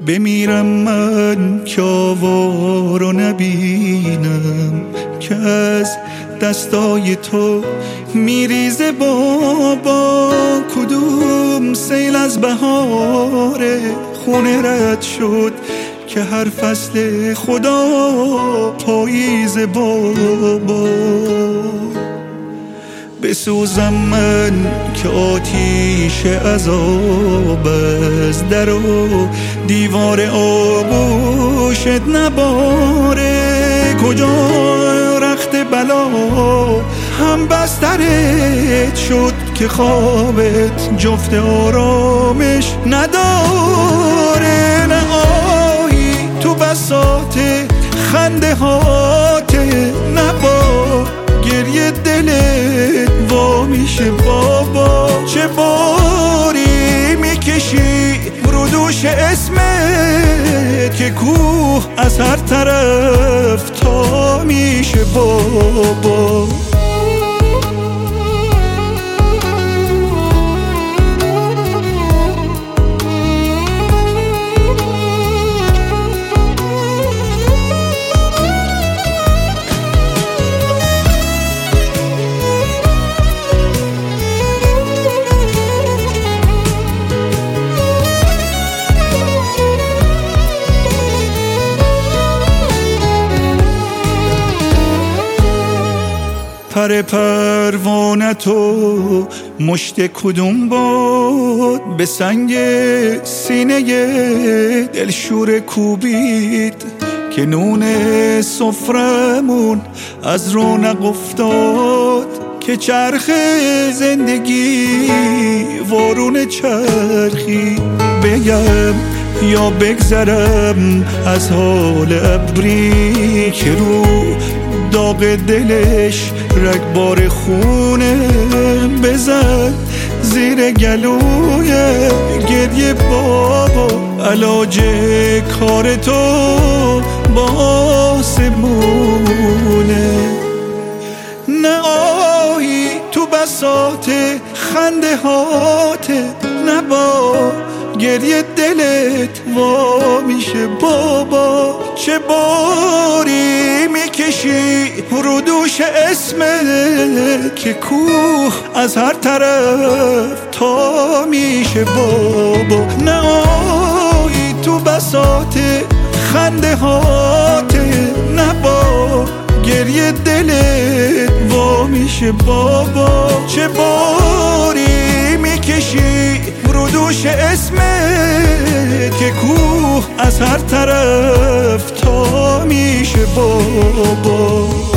بمیرم من که آوارو نبینم که از دستای تو میریزه بابا. کدوم سیل از بهار خونه رد شد که هر فصل خدا پاییز بابا. بسوزم من که آتیش عذاب از در و دیوار آغوشت نباره. کجا رخت بلا هم بسترت شد که خوابت جفت آرامش نداره. نه آهی تو بساط خنده هات، نه با گریه دلت وا میشه بابا. چه باری میکشی رو دوش اسمت که کوه از هر طرف تا میشه بابا. پر پروانه تو مشت کدوم باد به سنگ سینه دلشور کوبید که نون سفرمون از رونق افتاد. که چرخ زندگی وارون چرخی بگم یا بگذرم از حال ابری که رو داغ دلش رگبار خونه بزن زیر گلوی گریه بابا. علاج کار تو با آسمونه. نه آهی تو بساط خنده هات، نه با گریه دلت وا میشه بابا. چه باری میکشی رو دوش اسمت که کوه از هر طرف تا میشه بابا. نه آهی تو بساط خنده هات، نه با گریه دلت وا میشه بابا. چه باری میکشی رو دوش اسمت که کوه از هر طرف تا میشه بابا.